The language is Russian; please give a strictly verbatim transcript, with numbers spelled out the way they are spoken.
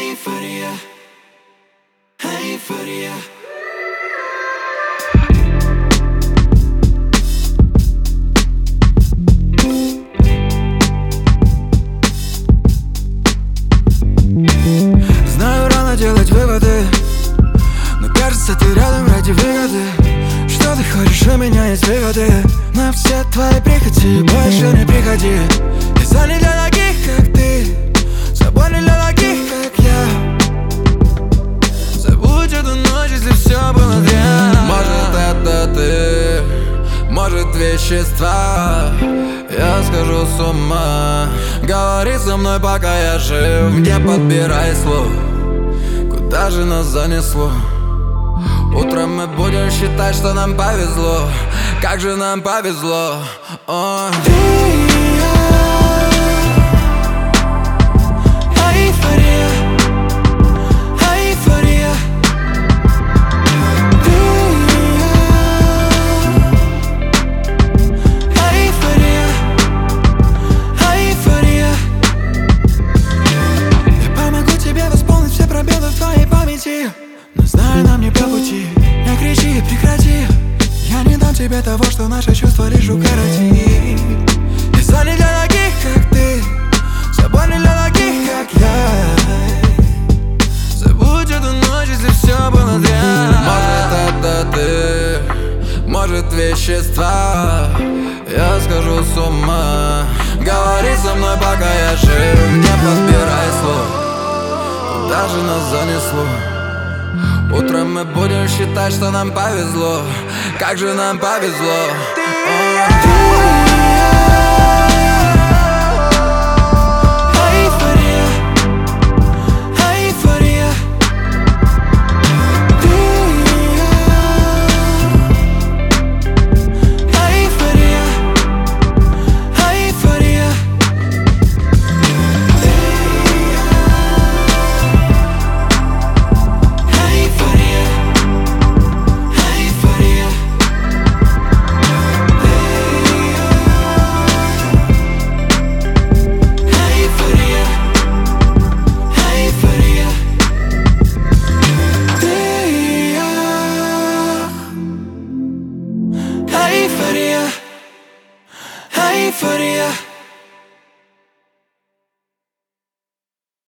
Эйфория, эйфория. Знаю, рано делать выводы, но кажется, ты рядом ради выгоды. Что ты хочешь, у меня есть выводы. На все твои прихоти больше не приходи. Я не для таких, как ты, собой не для таких, как я. Забудь эту ночь, если все было зря. Может, это ты, может, вещества. Я схожу с ума. Говори со мной, пока я жив. Не подбирай слов. Куда же нас занесло? Утром мы будем считать, что нам повезло. Как же нам повезло. О. Ты и я. Эйфория, эйфория. Ты и я. Эйфория, эйфория. Я помогу тебе восполнить все пробелы в твоей памяти. Но знаю, нам не по пути. Не кричи, прекрати. Я не дам тебе того, что наши чувства лишь укоротит. Я не для таких, как ты, собой не для таких, как я. Забудь эту ночь, если все было зря. Может, это ты, может, вещества. Я схожу с ума. Говори со мной, пока я жив. Не подбирай слов. Куда же нас занесло? Утром мы будем считать, что нам повезло. Как же нам повезло. Ты